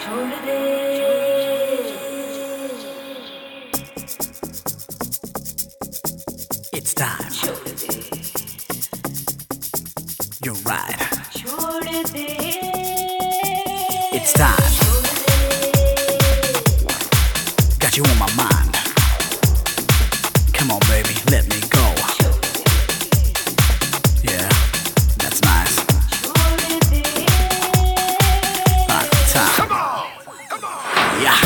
It's time. You're right. It's time. Got you on my mind. Come on, baby, let me go. Yeah, that's nice. Time. Come on. Yeah.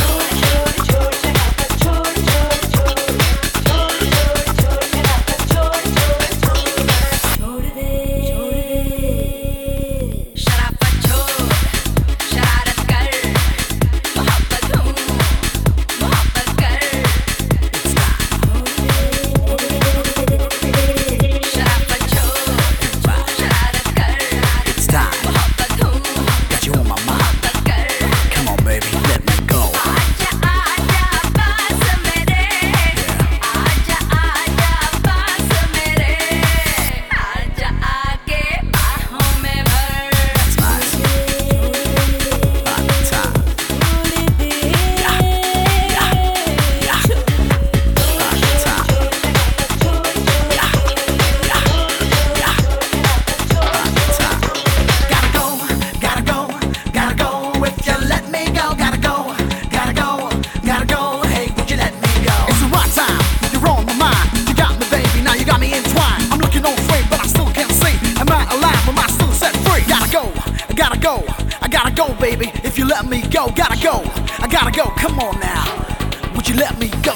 I gotta go, baby. If you let me go, gotta go. I gotta go. Come on now. Would you let me go?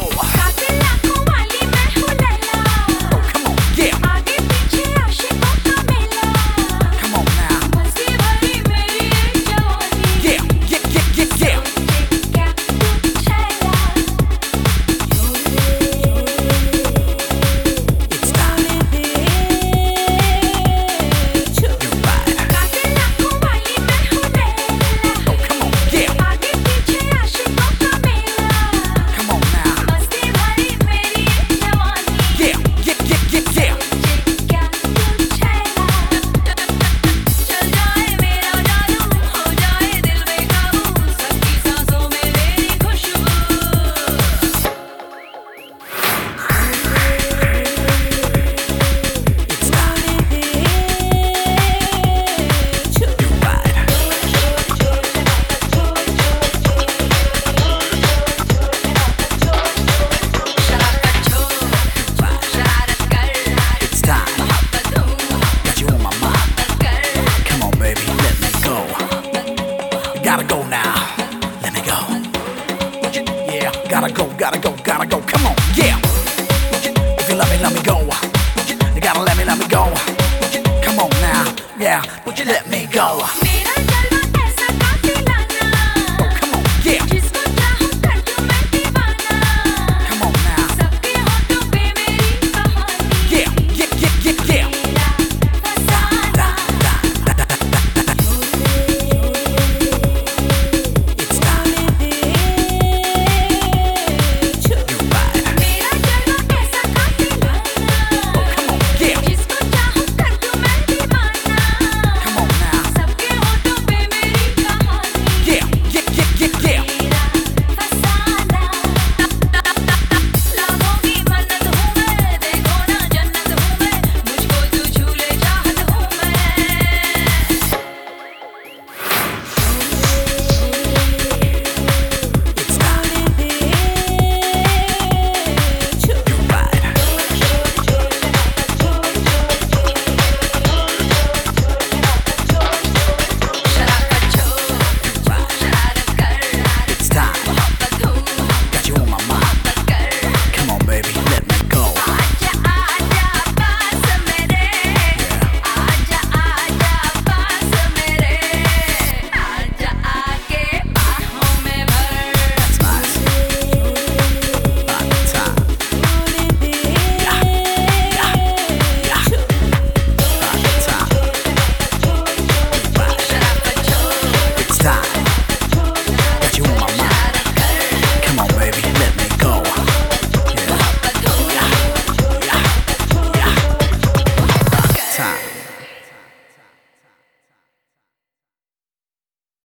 Gotta go, come on, yeah. If you let me go. You gotta let me go. Come on now, yeah, would you let me go?